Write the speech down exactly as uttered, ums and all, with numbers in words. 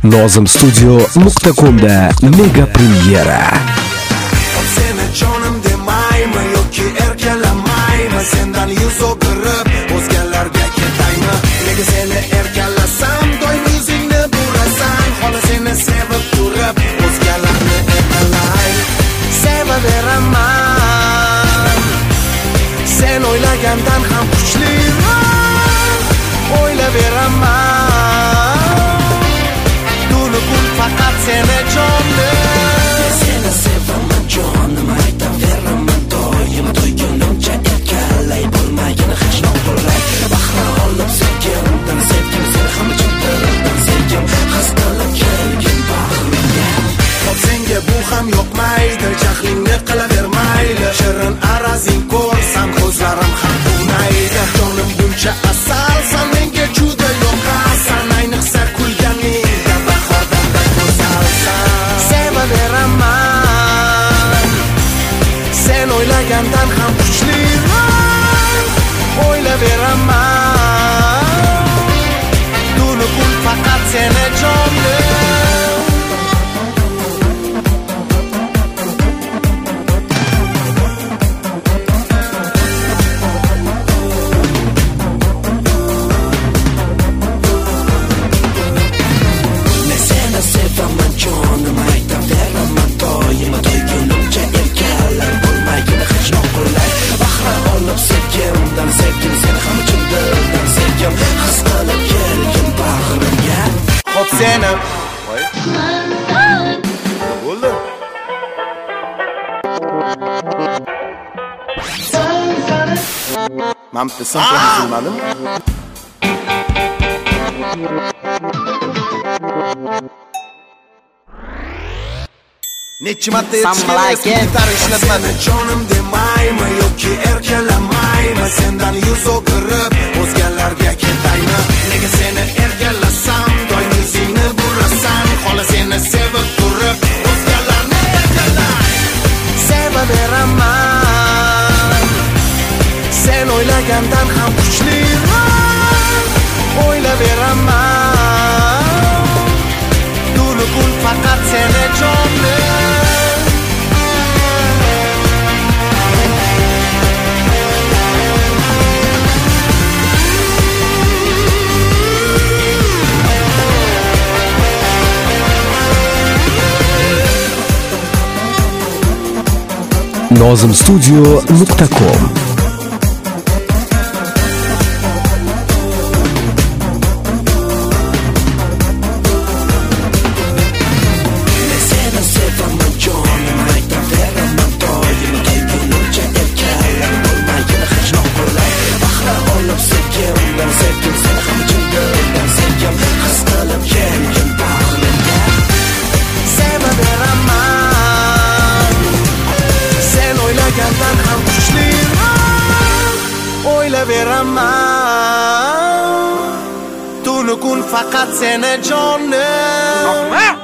nozim studio nuqta com'da mega premyera. Seni jonim demaymi yoki erkalamaymi, sendan yuz o'girib o'zgalarga ketaymi? Nega seni erkalasam doim yuzingni burasan, xola seni sevib turib o'zgalarni erkalay. Sevaveraman, sen o'ylagandan ham kuchliroq o'ylaveraman. Tunu kun faqat seni jonim, seni sevaman jonim, aytaveraman doim to'ygunimcha erkalay, bo'lmagin hech noqulay. Bahra olib sevgimdan sevgim, seni ham ichimdan sevgim, his qilib kelgin bag'rimga. Xo'p senga bu ham yoqmaydi, jahlingni qilavermayli, shirin arazing ko'rsam ko'zlarim ham quvnaydi. Jonim buncha asalsan, menga juda yoqasan, ayniqsa kulganingda bahordanda go'zalsan. Sevaveraman, sen o'ylagandan ham kuchliroq o'ylaveraman. Tunu kun faqat seni jonim. Seni bo'ldi. Men desam bilmadim. Nechi marta aytishgan ishlatmadim. Jonim demaymi yoki erkalamaymi, sendan yuz o'girib o'zgalarga ketaymi? Nega seni erkalasam doim yuzingni burasan, xola seni sevib turib o'zgalarni erkalay. Sevaveraman, sen o'ylagandan ham kuchliroq o'ylaveraman. Tunu kun faqat seni jonim. nozim studio nuqta com Veraman, tunu kun faqat seni jonim.